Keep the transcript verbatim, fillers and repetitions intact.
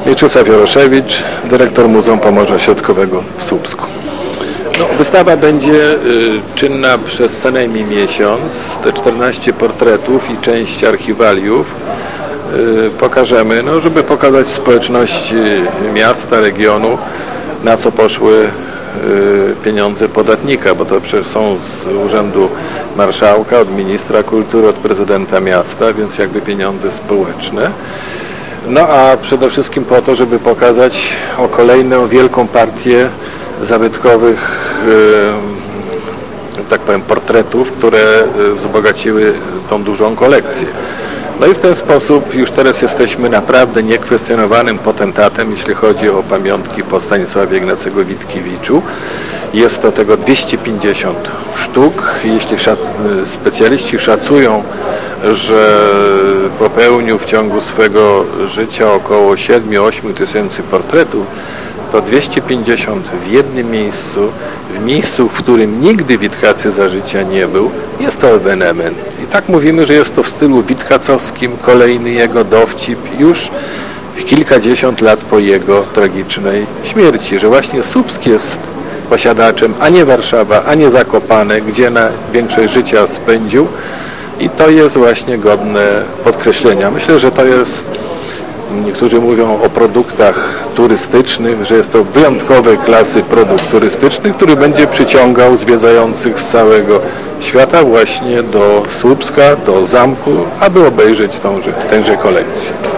Mieczysław Jaroszewicz, dyrektor Muzeum Pomorza Środkowego w Słupsku. No, wystawa będzie y, czynna przez co najmniej miesiąc. Te czternaście portretów i część archiwaliów y, pokażemy, no, żeby pokazać społeczności miasta, regionu, na co poszły y, pieniądze podatnika, bo to przecież są z Urzędu Marszałka, od Ministra Kultury, od Prezydenta Miasta, więc jakby pieniądze społeczne. No a przede wszystkim po to, żeby pokazać o kolejną wielką partię zabytkowych, tak powiem, portretów, które wzbogaciły tą dużą kolekcję. No i w ten sposób już teraz jesteśmy naprawdę niekwestionowanym potentatem, jeśli chodzi o pamiątki po Stanisławie Ignacego Witkiewiczu. Jest to tego dwieście pięćdziesiąt sztuk. Jeśli szac specjaliści szacują, że popełnił w ciągu swego życia około siedem do ośmiu tysięcy portretów, to dwieście pięćdziesiąt w jednym miejscu, w miejscu, w którym nigdy Witkacy za życia nie był, jest to ewenement. I tak mówimy, że jest to w stylu witkacowskim, kolejny jego dowcip już w kilkadziesiąt lat po jego tragicznej śmierci, że właśnie Słupsk jest posiadaczem, a nie Warszawa, a nie Zakopane, gdzie na większość życia spędził, i to jest właśnie godne podkreślenia. Myślę, że to jest, niektórzy mówią o produktach turystycznych, że jest to wyjątkowej klasy produkt turystyczny, który będzie przyciągał zwiedzających z całego świata właśnie do Słupska, do zamku, aby obejrzeć tąże, tęże kolekcję.